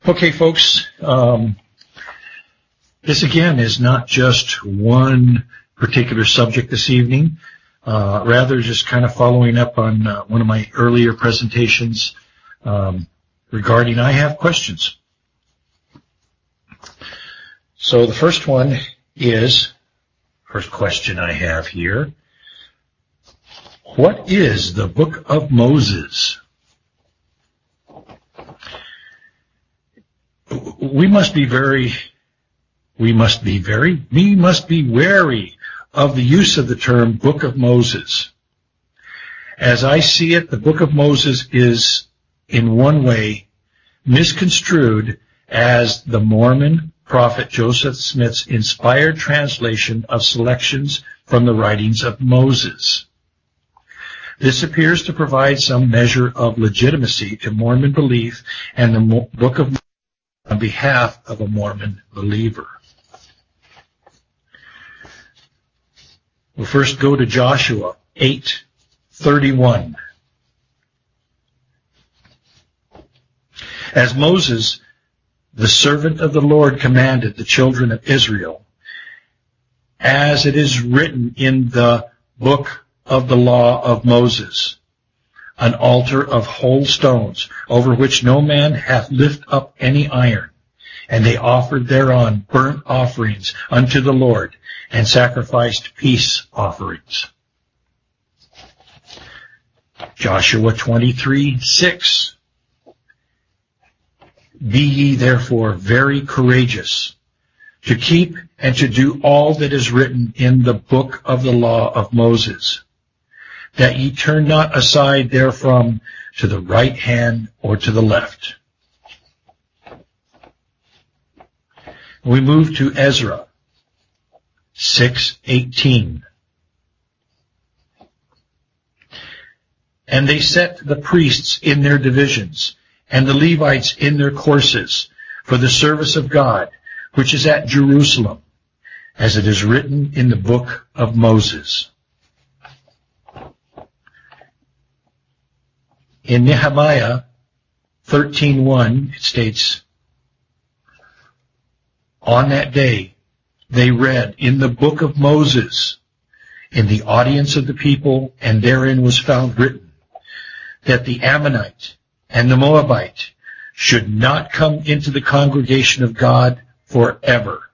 Okay, folks, this again is not just one particular subject this evening, rather just kind of following up on one of my earlier presentations regarding I have questions. So the first question I have here, what is the Book of Moses? We must be wary of the use of the term Book of Moses. As I see it, the Book of Moses is, in one way, misconstrued as the Mormon prophet Joseph Smith's inspired translation of selections from the writings of Moses. This appears to provide some measure of legitimacy to Mormon belief and the Book of Moses on behalf of a Mormon believer. We'll first go to Joshua 8:31. As Moses, the servant of the Lord, commanded the children of Israel, as it is written in the book of the law of Moses, an altar of whole stones, over which no man hath lift up any iron. And they offered thereon burnt offerings unto the Lord, and sacrificed peace offerings. Joshua 23:6. Be ye therefore very courageous, to keep and to do all that is written in the book of the law of Moses, that ye turn not aside therefrom to the right hand or to the left. We move to Ezra 6:18. And they set the priests in their divisions, and the Levites in their courses, for the service of God, which is at Jerusalem, as it is written in the book of Moses. In Nehemiah 13:1, it states, on that day they read in the book of Moses in the audience of the people, and therein was found written that the Ammonite and the Moabite should not come into the congregation of God forever.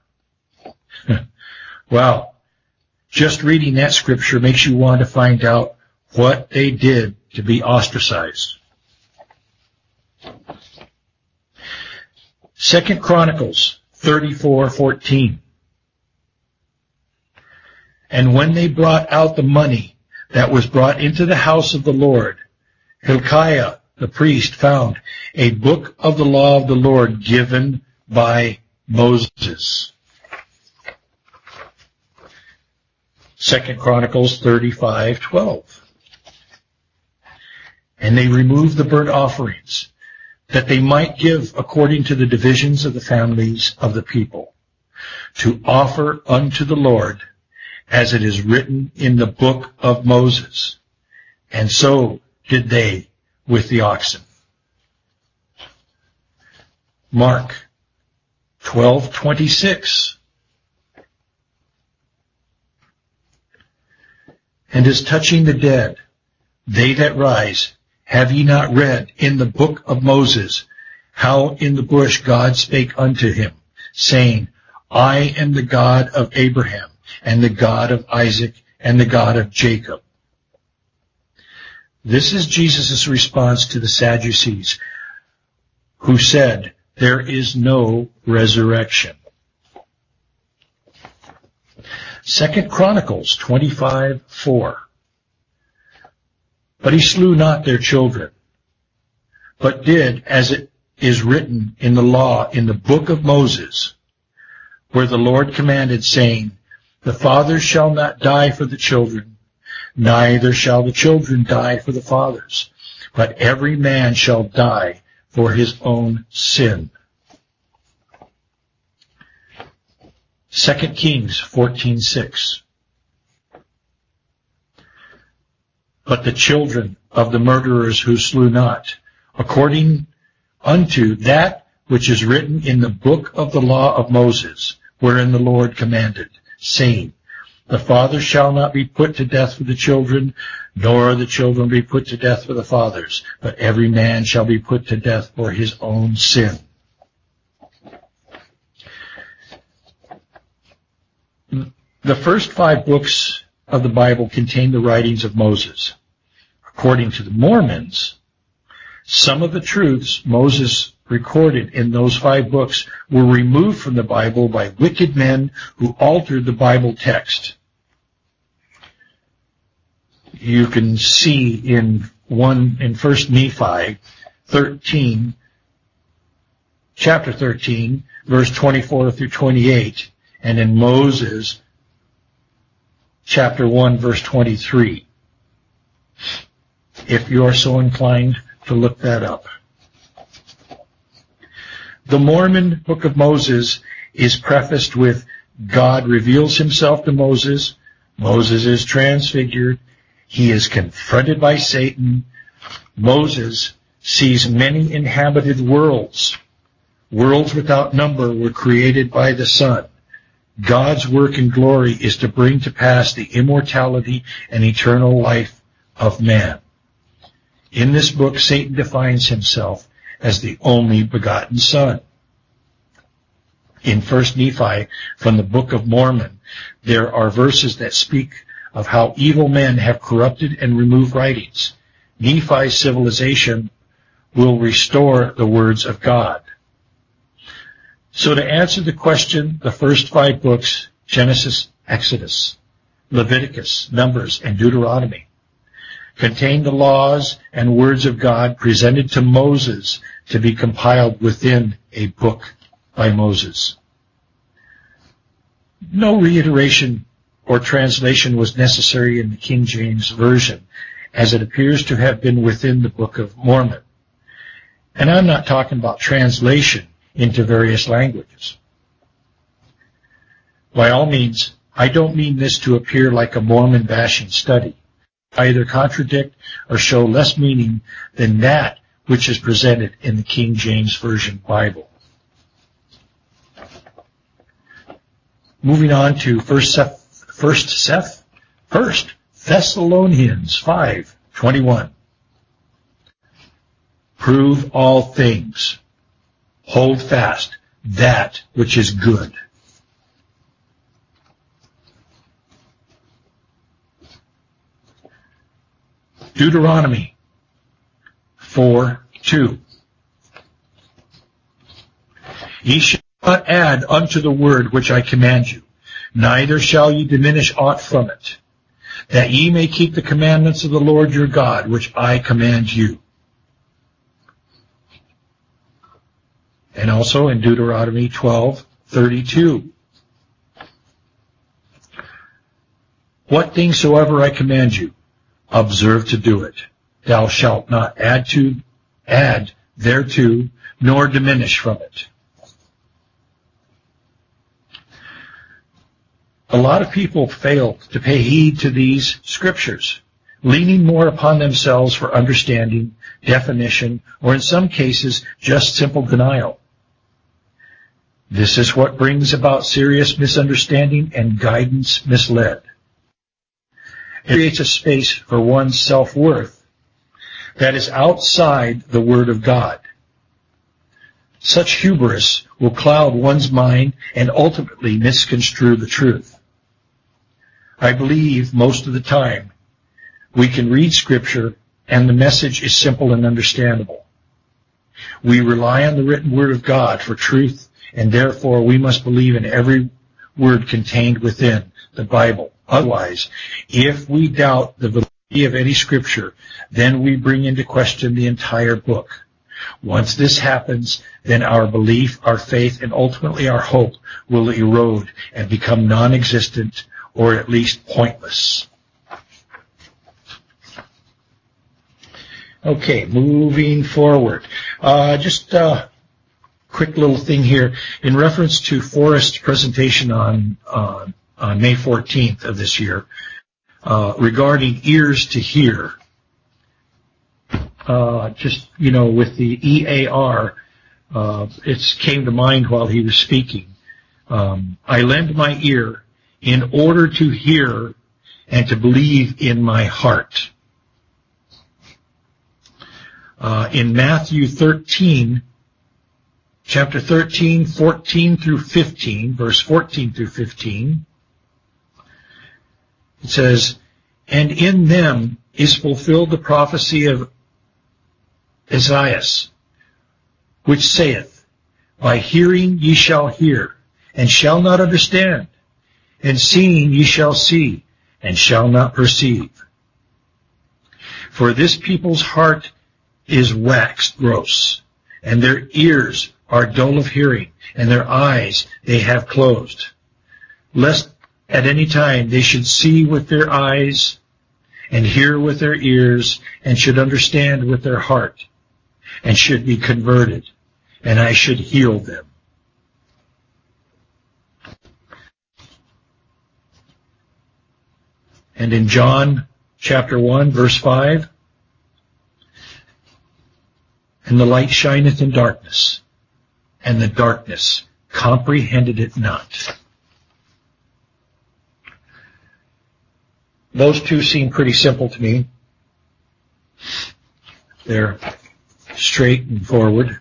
Wow. Just reading that scripture makes you want to find out what they did to be ostracized. 2 Chronicles 34:14. And when they brought out the money that was brought into the house of the Lord, Hilkiah the priest found a book of the law of the Lord given by Moses. 2 Chronicles 35:12. And they removed the burnt offerings, that they might give according to the divisions of the families of the people, to offer unto the Lord, as it is written in the book of Moses. And so did they with the oxen. Mark 12:26. And as touching the dead, they that rise, have ye not read in the book of Moses, how in the bush God spake unto him, saying, I am the God of Abraham, and the God of Isaac, and the God of Jacob. This is Jesus' response to the Sadducees, who said, there is no resurrection. 2 Chronicles 25:4. But he slew not their children, but did as it is written in the law in the book of Moses, where the Lord commanded, saying, the fathers shall not die for the children, neither shall the children die for the fathers, but every man shall die for his own sin. 2 Kings 14:6. But the children of the murderers who slew not, according unto that which is written in the book of the law of Moses, wherein the Lord commanded, saying, the father shall not be put to death for the children, nor the children be put to death for the fathers, but every man shall be put to death for his own sin. The first 5 books of the Bible contain the writings of Moses. According to the Mormons, some of the truths Moses recorded in those 5 books were removed from the Bible by wicked men who altered the Bible text. You can see in 1 Nephi 13, chapter 13, verse 24 through 28, and in Moses, chapter 1, verse 23. If you are so inclined to look that up. The Mormon Book of Moses is prefaced with, God reveals himself to Moses. Moses is transfigured. He is confronted by Satan. Moses sees many inhabited worlds. Worlds without number were created by the Son. God's work and glory is to bring to pass the immortality and eternal life of man. In this book, Satan defines himself as the only begotten Son. In 1 Nephi, from the Book of Mormon, there are verses that speak of how evil men have corrupted and removed writings. Nephi's civilization will restore the words of God. So to answer the question, the first 5 books, Genesis, Exodus, Leviticus, Numbers, and Deuteronomy, contain the laws and words of God presented to Moses to be compiled within a book by Moses. No reiteration or translation was necessary in the King James Version, as it appears to have been within the Book of Mormon. And I'm not talking about translation into various languages. By all means, I don't mean this to appear like a Mormon bashing study. I either contradict or show less meaning than that which is presented in the King James Version Bible. Moving on to 1 Thessalonians 5:21. Prove all things. Hold fast that which is good. Deuteronomy 4:2. Ye shall not add unto the word which I command you, neither shall ye diminish aught from it, that ye may keep the commandments of the Lord your God, which I command you. And also in Deuteronomy 12:32. What things soever I command you, observe to do it. Thou shalt not add thereto, nor diminish from it. A lot of people fail to pay heed to these scriptures, leaning more upon themselves for understanding, definition, or in some cases, just simple denial. This is what brings about serious misunderstanding and guidance misled. It creates a space for one's self-worth that is outside the Word of God. Such hubris will cloud one's mind and ultimately misconstrue the truth. I believe most of the time we can read Scripture and the message is simple and understandable. We rely on the written Word of God for truth, and therefore we must believe in every word contained within the Bible. Otherwise, if we doubt the validity of any Scripture, then we bring into question the entire book. Once this happens, then our belief, our faith, and ultimately our hope will erode and become non-existent, or at least pointless. Okay, moving forward. Just a quick little thing here. In reference to Forrest's presentation on May 14th of this year, regarding ears to hear, with the EAR, it came to mind while he was speaking. I lend my ear in order to hear and to believe in my heart. In Matthew 13, chapter 13, 14 through 15, verse 14 through 15, it says, "And in them is fulfilled the prophecy of Isaiah, which saith, By hearing ye shall hear, and shall not understand, and seeing ye shall see, and shall not perceive. For this people's heart is waxed gross, and their ears are dull of hearing, and their eyes they have closed, lest at any time they should see with their eyes, and hear with their ears, and should understand with their heart, and should be converted, and I should heal them." And in John chapter 1, verse 5, "And the light shineth in darkness, and the darkness comprehended it not." Those two seem pretty simple to me. They're straight and forward.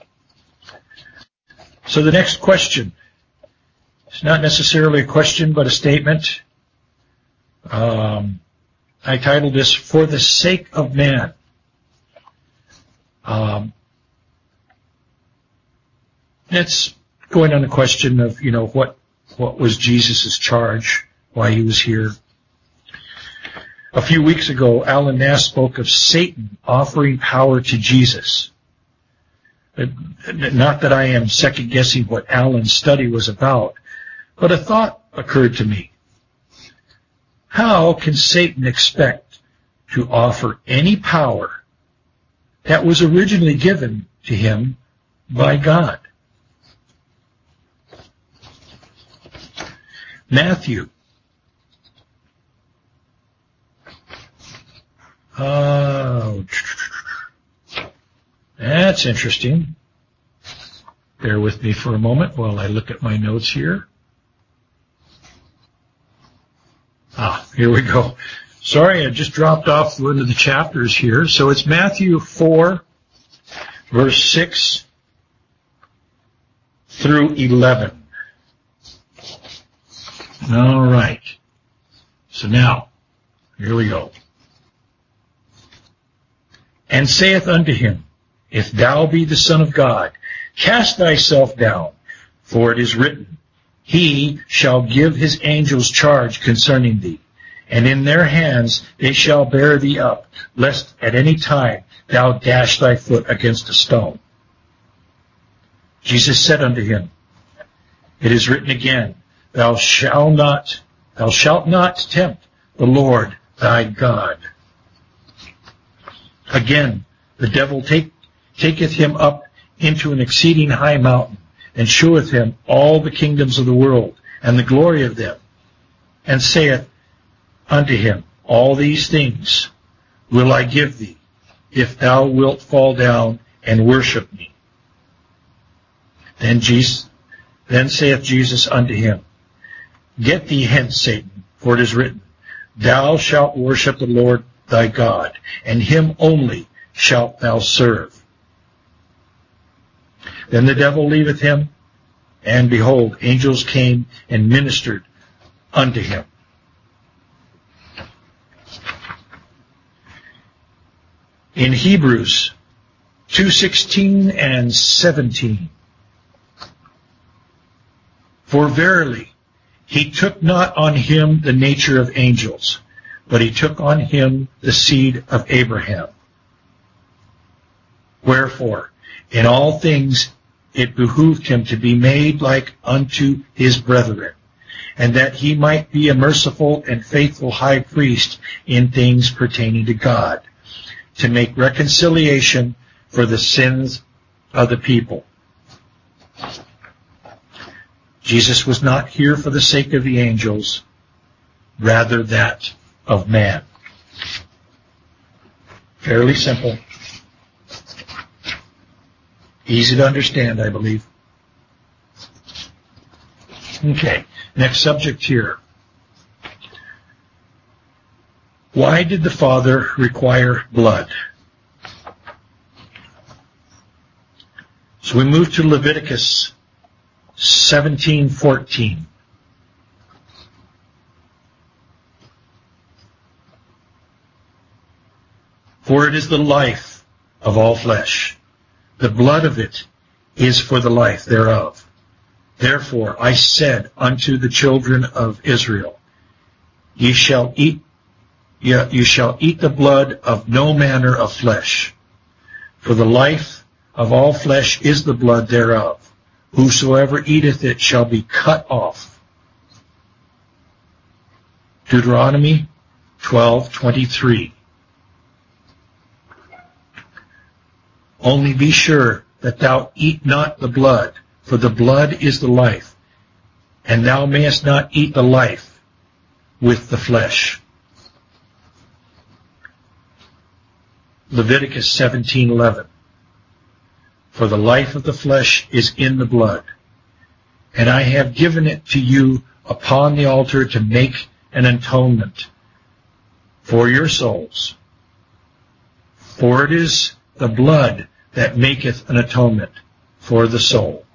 So the next question, it's not necessarily a question, but a statement. I titled this, "For the Sake of Man." It's going on the question of, what was Jesus' charge, why he was here. A few weeks ago, Alan Nass spoke of Satan offering power to Jesus. Not that I am second-guessing what Alan's study was about, but a thought occurred to me. How can Satan expect to offer any power that was originally given to him by God? Matthew. That's interesting. Bear with me for a moment while I look at my notes here. Here we go. Sorry, I just dropped off one of the chapters here. So it's Matthew 4, verse 6 through 11. All right. So now, here we go. "And saith unto him, If thou be the Son of God, cast thyself down, for it is written, He shall give his angels charge concerning thee, and in their hands they shall bear thee up, lest at any time thou dash thy foot against a stone. Jesus said unto him, It is written again, Thou shalt not tempt the Lord thy God. Again, the devil taketh him up into an exceeding high mountain, and sheweth him all the kingdoms of the world, and the glory of them, and saith unto him, All these things will I give thee, if thou wilt fall down and worship me. Then saith Jesus unto him, Get thee hence, Satan, for it is written, Thou shalt worship the Lord thy God, and him only shalt thou serve. Then the devil leaveth him, and behold, angels came and ministered unto him. In Hebrews 2:16 and 17, For verily he took not on him the nature of angels, but he took on him the seed of Abraham. Wherefore, in all things it behooved him to be made like unto his brethren, and that he might be a merciful and faithful high priest in things pertaining to God, to make reconciliation for the sins of the people. Jesus was not here for the sake of the angels, rather that of man. Fairly simple. Easy to understand, I believe. Okay, next subject here. Why did the Father require blood? So we move to Leviticus 17:14. For it is the life of all flesh. The blood of it is for the life thereof. Therefore I said unto the children of Israel, you shall eat the blood of no manner of flesh. For the life of all flesh is the blood thereof. Whosoever eateth it shall be cut off. Deuteronomy 12:23. Only be sure that thou eat not the blood, for the blood is the life, and thou mayest not eat the life with the flesh. Leviticus 17:11. For the life of the flesh is in the blood, and I have given it to you upon the altar to make an atonement for your souls. For it is the blood that maketh an atonement for the soul.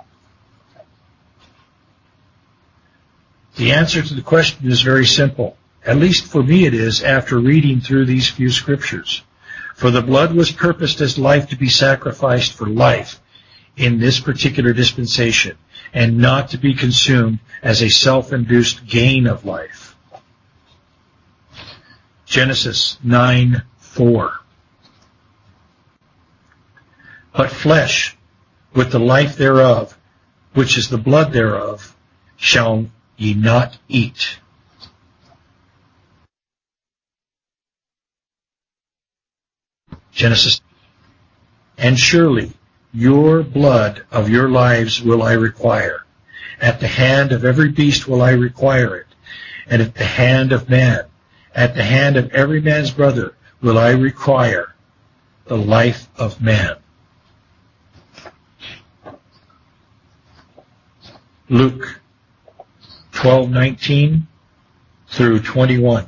The answer to the question is very simple. At least for me it is after reading through these few scriptures. For the blood was purposed as life to be sacrificed for life in this particular dispensation, and not to be consumed as a self-induced gain of life. Genesis 9:4. But flesh, with the life thereof, which is the blood thereof, shall ye not eat. Genesis. And surely your blood of your lives will I require. At the hand of every beast will I require it. And at the hand of man, at the hand of every man's brother will I require the life of man. Luke 12:19 through 21.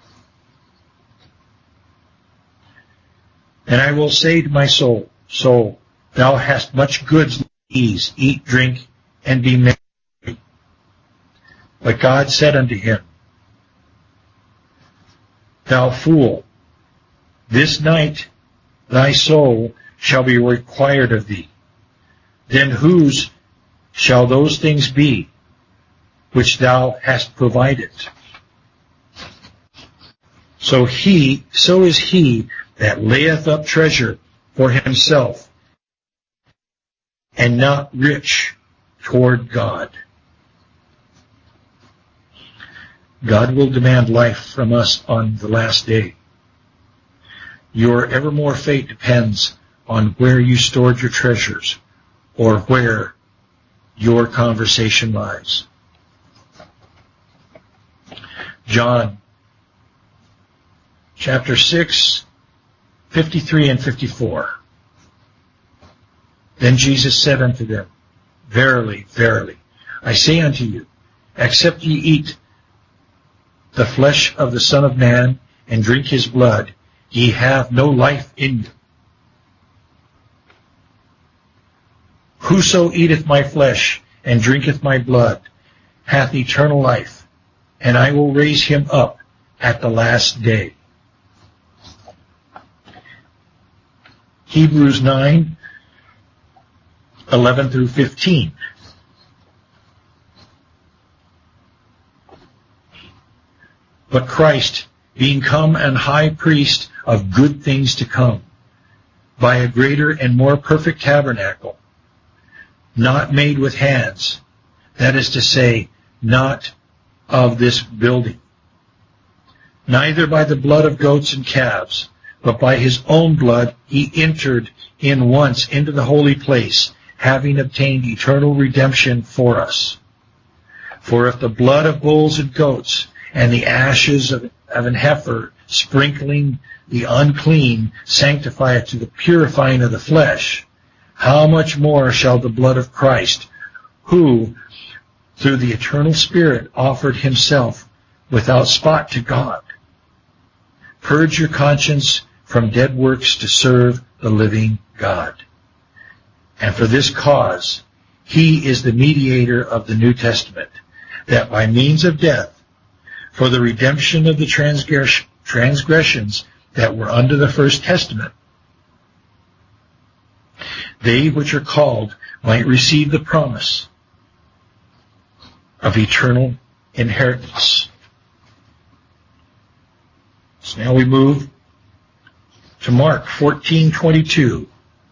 And I will say to my soul, soul, thou hast much goods and ease, eat, drink, and be merry. But God said unto him, thou fool, this night thy soul shall be required of thee. Then whose shall those things be which thou hast provided? So is he that layeth up treasure for himself, and not rich toward God. God will demand life from us on the last day. Your evermore fate depends on where you stored your treasures, or where your conversation lies. John chapter 6, 53 and 54. Then Jesus said unto them, verily, verily, I say unto you, except ye eat the flesh of the Son of Man and drink his blood, ye have no life in you. Whoso eateth my flesh and drinketh my blood hath eternal life, and I will raise him up at the last day. Hebrews 9:11 through 15. But Christ, being come an high priest of good things to come, by a greater and more perfect tabernacle, not made with hands, that is to say, not of this building, neither by the blood of goats and calves, but by his own blood he entered in once into the holy place, having obtained eternal redemption for us. For if the blood of bulls and goats and the ashes of an heifer sprinkling the unclean sanctifieth to the purifying of the flesh, how much more shall the blood of Christ, who, through the eternal Spirit, offered himself without spot to God, purge your conscience from dead works to serve the living God. And for this cause, he is the mediator of the New Testament, that by means of death, for the redemption of the transgressions that were under the first testament, they which are called might receive the promise of eternal inheritance. So now we move to Mark 14:22.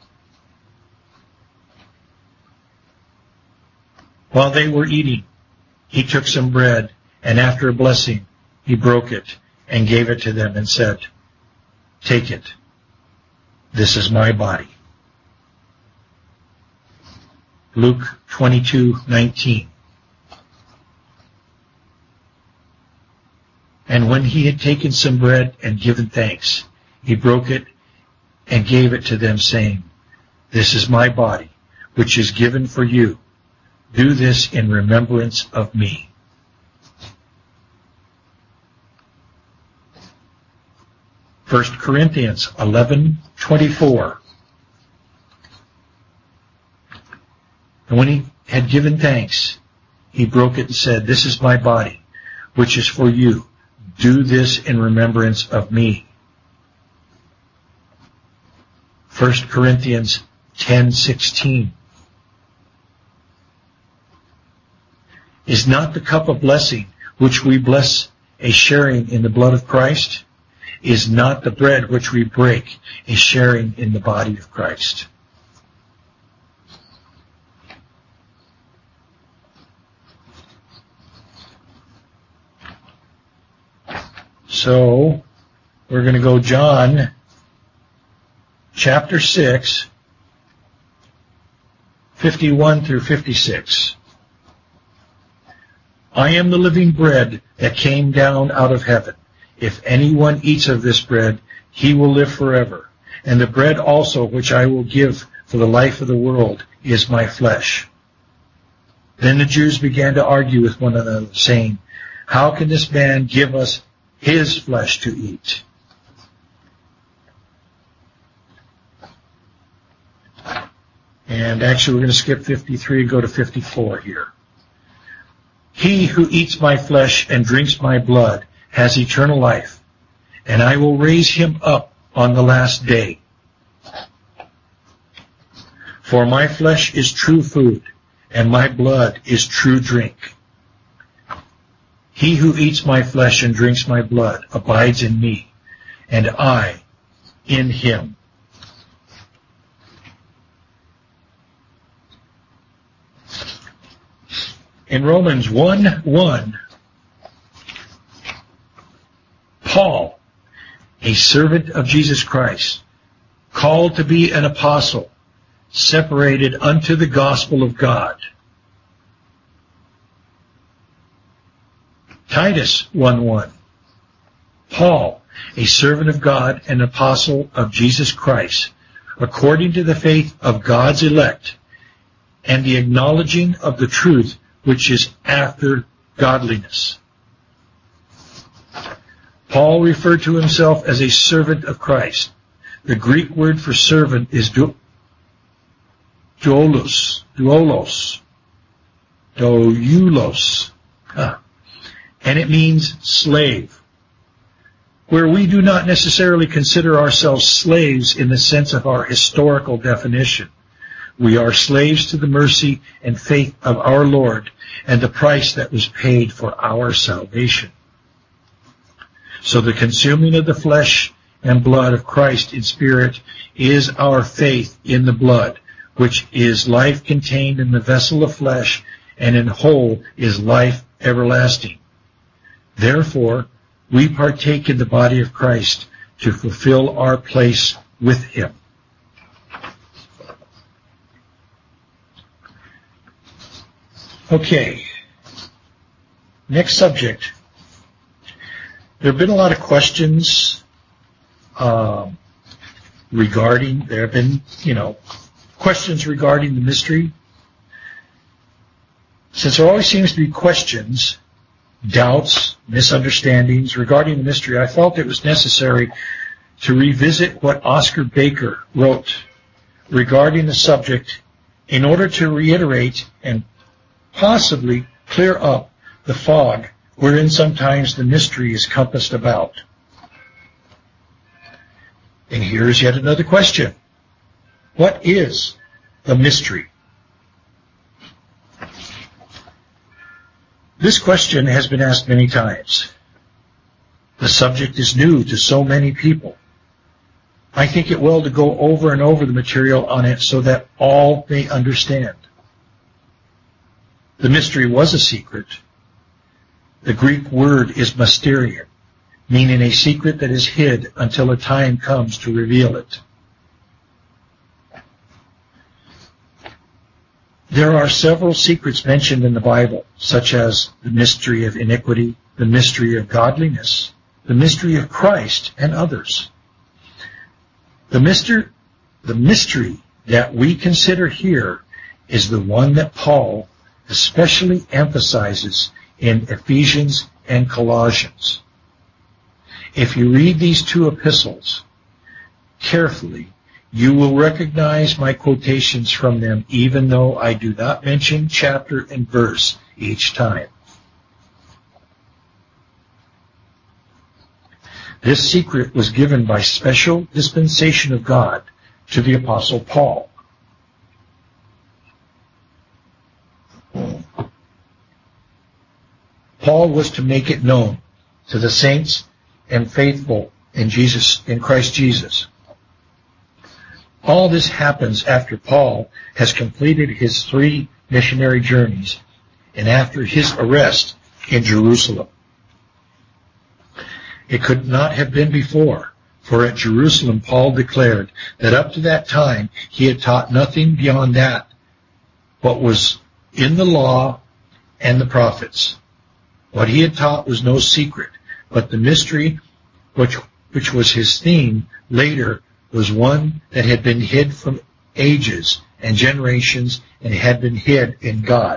While they were eating, he took some bread, and after a blessing, he broke it and gave it to them and said, "Take it. This is my body." Luke 22:19. And when he had taken some bread and given thanks, he broke it and gave it to them, saying, "This is my body, which is given for you. Do this in remembrance of me." First Corinthians 11:24. And when he had given thanks, he broke it and said, "This is my body, which is for you. Do this in remembrance of me." 1 Corinthians 10:16. Is not the cup of blessing which we bless a sharing in the blood of Christ? Is not the bread which we break a sharing in the body of Christ? So, we're going to go John chapter 6, 51 through 56. I am the living bread that came down out of heaven. If anyone eats of this bread, he will live forever. And the bread also which I will give for the life of the world is my flesh. Then the Jews began to argue with one another, saying, "How can this man give us his flesh to eat?" And actually, we're going to skip 53 and go to 54 here. He who eats my flesh and drinks my blood has eternal life, and I will raise him up on the last day. For my flesh is true food, and my blood is true drink. He who eats my flesh and drinks my blood abides in me, and I in him. In Romans 1:1, Paul, a servant of Jesus Christ, called to be an apostle, separated unto the gospel of God. Titus 1:1, Paul, a servant of God and apostle of Jesus Christ, according to the faith of God's elect, and the acknowledging of the truth which is after godliness. Paul referred to himself as a servant of Christ. The Greek word for servant is doulos, and it means slave. Where we do not necessarily consider ourselves slaves in the sense of our historical definition, we are slaves to the mercy and faith of our Lord and the price that was paid for our salvation. So the consuming of the flesh and blood of Christ in spirit is our faith in the blood, which is life contained in the vessel of flesh, and in whole is life everlasting. Therefore, we partake in the body of Christ to fulfill our place with him. Okay, next subject. There have been a lot of questions regarding, there have been, Questions regarding the mystery? Since there always seems to be questions, doubts, misunderstandings regarding the mystery, I felt it was necessary to revisit what Oscar Baker wrote regarding the subject in order to reiterate and possibly clear up the fog wherein sometimes the mystery is compassed about. And here's yet another question. What is the mystery? This question has been asked many times. The subject is new to so many people. I think it well to go over and over the material on it so that all may understand. The mystery was a secret. The Greek word is mysterion, meaning a secret that is hid until a time comes to reveal it. There are several secrets mentioned in the Bible, such as the mystery of iniquity, the mystery of godliness, the mystery of Christ, and others. The mystery that we consider here is the one that Paul especially emphasizes in Ephesians and Colossians. If you read these two epistles carefully, you will recognize my quotations from them, even though I do not mention chapter and verse each time. This secret was given by special dispensation of God to the Apostle Paul. Paul was to make it known to the saints and faithful in Christ Jesus. All this happens after Paul has completed his 3 missionary journeys and after his arrest in Jerusalem. It could not have been before, for at Jerusalem Paul declared that up to that time he had taught nothing beyond that what was in the law and the prophets. What he had taught was no secret, but the mystery which was his theme later was one that had been hid from ages and generations and had been hid in God.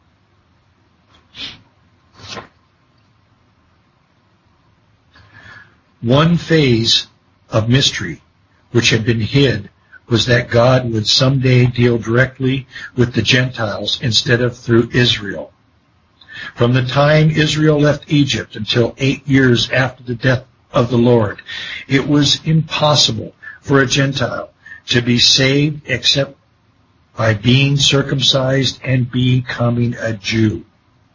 One phase of mystery which had been hid was that God would someday deal directly with the Gentiles instead of through Israel. From the time Israel left Egypt until 8 years after the death of the Lord, it was impossible for a Gentile to be saved except by being circumcised and becoming a Jew.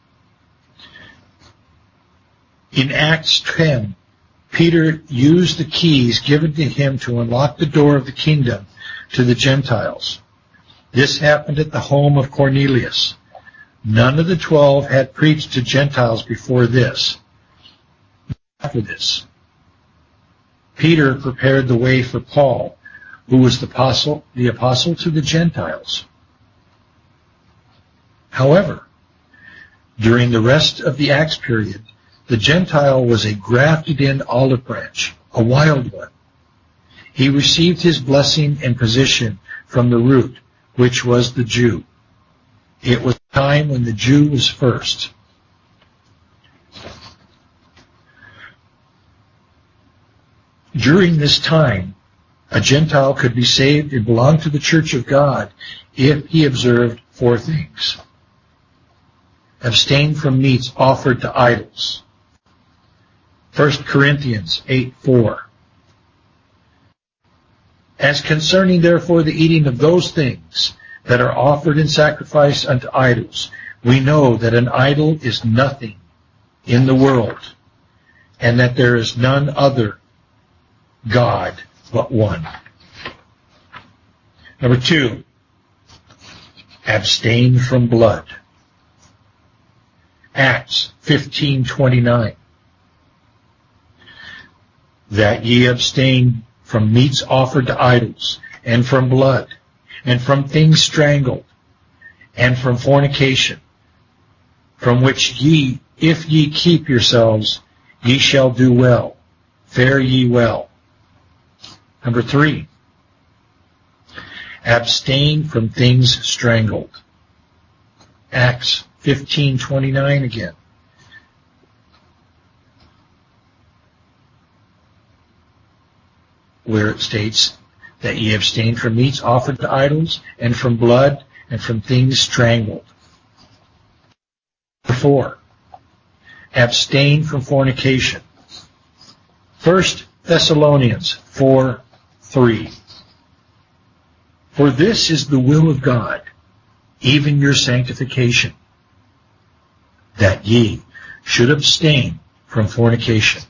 In Acts 10, Peter used the keys given to him to unlock the door of the kingdom to the Gentiles. This happened at the home of Cornelius. None of the 12 had preached to Gentiles before this. After this, Peter prepared the way for Paul, who was the apostle to the Gentiles. However, during the rest of the Acts period, the Gentile was a grafted-in olive branch, a wild one. He received his blessing and position from the root, which was the Jew. It was a time when the Jew was first. During this time, a Gentile could be saved and belong to the church of God if he observed 4 things. Abstain from meats offered to idols. 1 Corinthians 8:4. As concerning therefore the eating of those things that are offered in sacrifice unto idols, we know that an idol is nothing in the world, and that there is none other God but one. Number 2, abstain from blood. Acts 15:29. That ye abstain from meats offered to idols, and from blood, and from things strangled, and from fornication, from which ye, if ye keep yourselves, ye shall do well. Fare ye well. Number 3, Abstain from things strangled. Acts 15:29 again. Where it states that ye abstain from meats offered to idols, and from blood, and from things strangled. 4. Abstain from fornication. 1 Thessalonians 4:3. For this is the will of God, even your sanctification, that ye should abstain from fornication.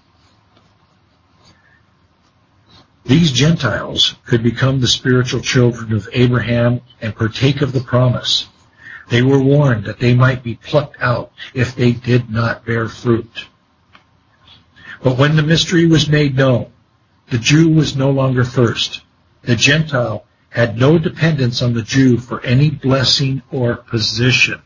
These Gentiles could become the spiritual children of Abraham and partake of the promise. They were warned that they might be plucked out if they did not bear fruit. But when the mystery was made known, the Jew was no longer first. The Gentile had no dependence on the Jew for any blessing or position.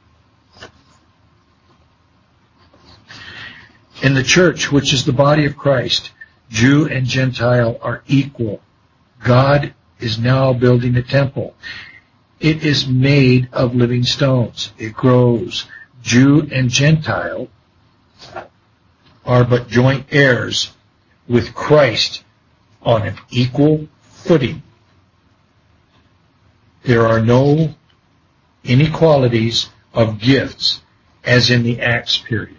In the church, which is the body of Christ, Jew and Gentile are equal. God is now building a temple. It is made of living stones. It grows. Jew and Gentile are but joint heirs with Christ on an equal footing. There are no inequalities of gifts as in the Acts period.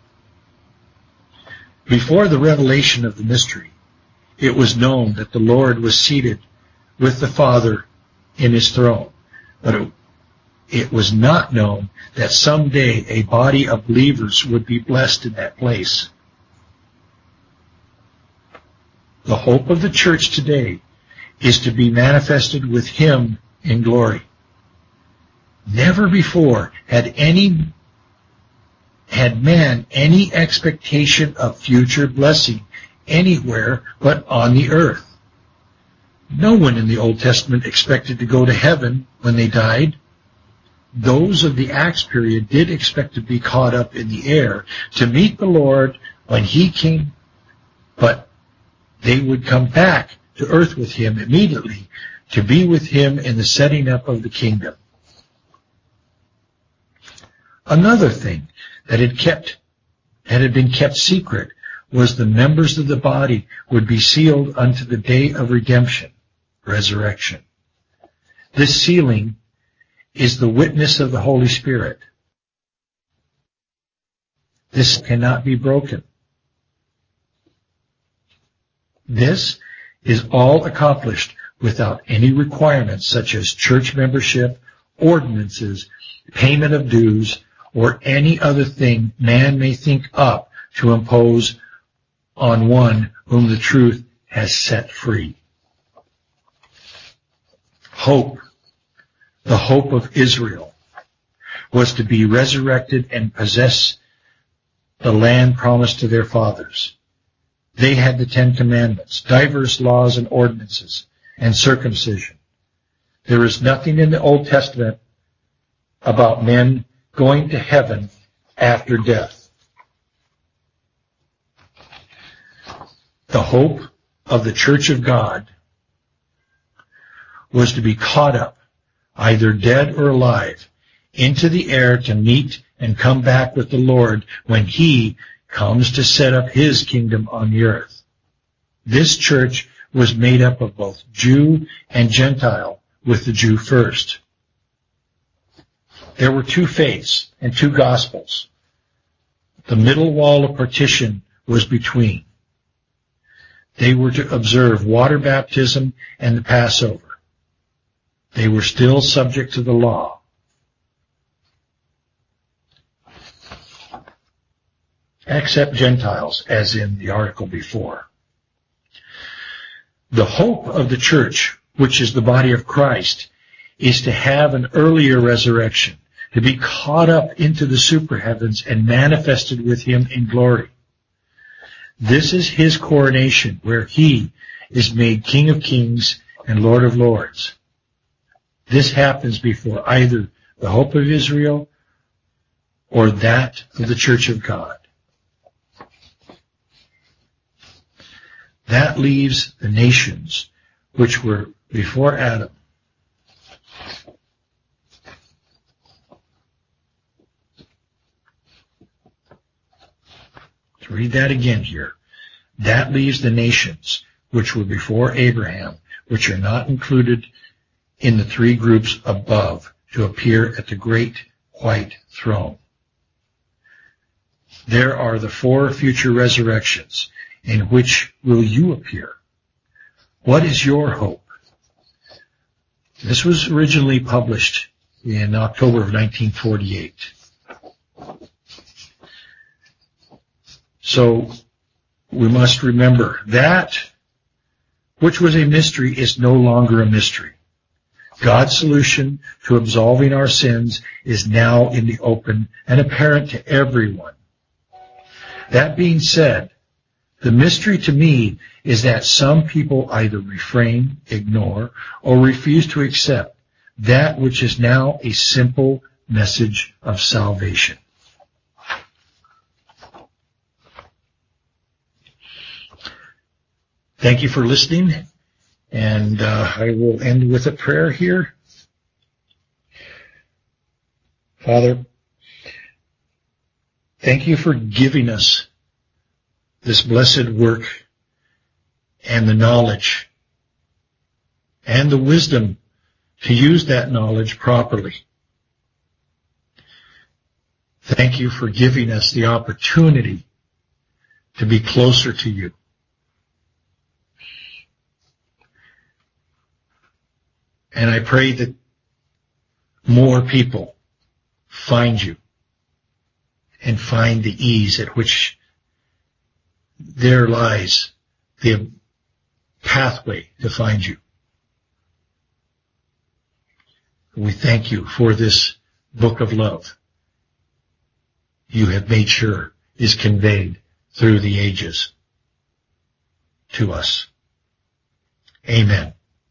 Before the revelation of the mystery, it was known that the Lord was seated with the Father in his throne. But it was not known that someday a body of believers would be blessed in that place. The hope of the church today is to be manifested with him in glory. Never before had man any expectation of future blessing anywhere but on the earth. No one in the Old Testament expected to go to heaven when they died. Those of the Acts period did expect to be caught up in the air to meet the Lord when he came, but they would come back to earth with him immediately to be with him in the setting up of the kingdom. Another thing that had been kept secret was the members of the body would be sealed unto the day of redemption, resurrection. This sealing is the witness of the Holy Spirit. This cannot be broken. This is all accomplished without any requirements such as church membership, ordinances, payment of dues, or any other thing man may think up to impose on one whom the truth has set free. Hope, the hope of Israel, was to be resurrected and possess the land promised to their fathers. They had the 10 Commandments, diverse laws and ordinances, and circumcision. There is nothing in the Old Testament about men going to heaven after death. The hope of the Church of God was to be caught up, either dead or alive, into the air to meet and come back with the Lord when he comes to set up his kingdom on the earth. This church was made up of both Jew and Gentile, with the Jew first. There were 2 faiths and 2 gospels. The middle wall of partition was between. They were to observe water baptism and the Passover. They were still subject to the law. Except Gentiles, as in the article before. The hope of the church, which is the body of Christ, is to have an earlier resurrection, to be caught up into the super heavens and manifested with him in glory. This is his coronation, where he is made King of Kings and Lord of Lords. This happens before either the hope of Israel or that of the Church of God. That leaves the nations which were before Adam, Read that again here. That leaves the nations which were before Abraham, which are not included in the three groups above, to appear at the great white throne. There are the four future resurrections. In which will you appear? What is your hope? This was originally published in October of 1948. So we must remember that which was a mystery is no longer a mystery. God's solution to absolving our sins is now in the open and apparent to everyone. That being said, the mystery to me is that some people either refrain, ignore, or refuse to accept that which is now a simple message of salvation. Thank you for listening, and I will end with a prayer here. Father, thank you for giving us this blessed work and the knowledge and the wisdom to use that knowledge properly. Thank you for giving us the opportunity to be closer to you. And I pray that more people find you and find the ease at which there lies the pathway to find you. We thank you for this book of love you have made sure is conveyed through the ages to us. Amen.